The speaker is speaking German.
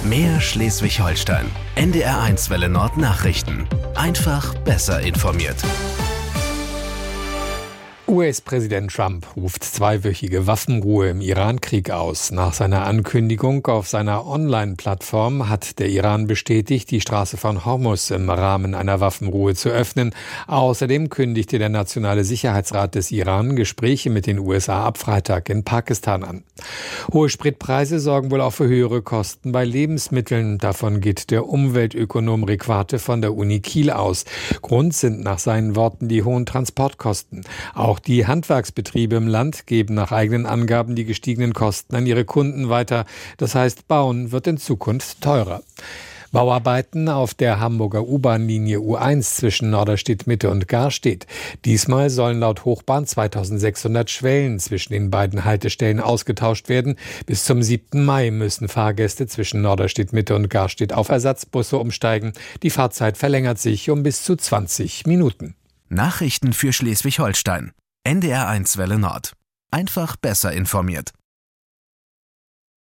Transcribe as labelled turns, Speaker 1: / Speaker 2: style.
Speaker 1: Mehr Schleswig-Holstein. NDR1 Welle Nord Nachrichten. Einfach besser informiert.
Speaker 2: US-Präsident Trump ruft 2-wöchige Waffenruhe im Iran-Krieg aus. Nach seiner Ankündigung auf seiner Online-Plattform hat der Iran bestätigt, die Straße von Hormuz im Rahmen einer Waffenruhe zu öffnen. Außerdem kündigte der Nationale Sicherheitsrat des Iran Gespräche mit den USA ab Freitag in Pakistan an. Hohe Spritpreise sorgen wohl auch für höhere Kosten bei Lebensmitteln. Davon geht der Umweltökonom Requate von der Uni Kiel aus. Grund sind nach seinen Worten die hohen Transportkosten. Auch die Handwerksbetriebe im Land geben nach eigenen Angaben die gestiegenen Kosten an ihre Kunden weiter. Das heißt, Bauen wird in Zukunft teurer. Bauarbeiten auf der Hamburger U-Bahn-Linie U1 zwischen Norderstedt-Mitte und Garstedt. Diesmal sollen laut Hochbahn 2600 Schwellen zwischen den beiden Haltestellen ausgetauscht werden. Bis zum 7. Mai müssen Fahrgäste zwischen Norderstedt-Mitte und Garstedt auf Ersatzbusse umsteigen. Die Fahrzeit verlängert sich um bis zu 20 Minuten.
Speaker 1: Nachrichten für Schleswig-Holstein. NDR1 Welle Nord. Einfach besser informiert.